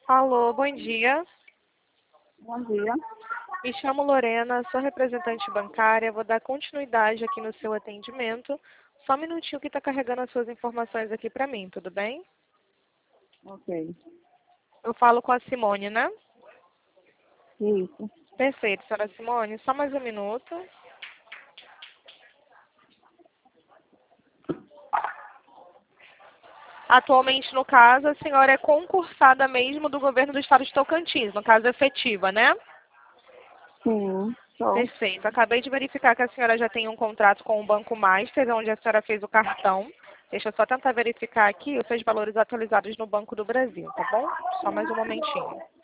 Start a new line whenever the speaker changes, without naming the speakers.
Alô, bom dia.
Bom dia.
Me chamo Lorena, sou representante bancária. Vou dar continuidade aqui no seu atendimento. Só um minutinho que está carregando as suas informações aqui para mim, tudo bem?
Ok.
Eu falo com a Simone, né?
Isso.
Perfeito, senhora Simone. Só mais um minuto. Atualmente, no caso, a senhora é concursada mesmo do governo do estado de Tocantins, no caso efetiva, né?
Sim, sou.
Perfeito. Acabei de verificar que a senhora já tem um contrato com o Banco Master, onde a senhora fez o cartão. Deixa eu só tentar verificar aqui os seus valores atualizados no Banco do Brasil, tá bom? Só mais um momentinho.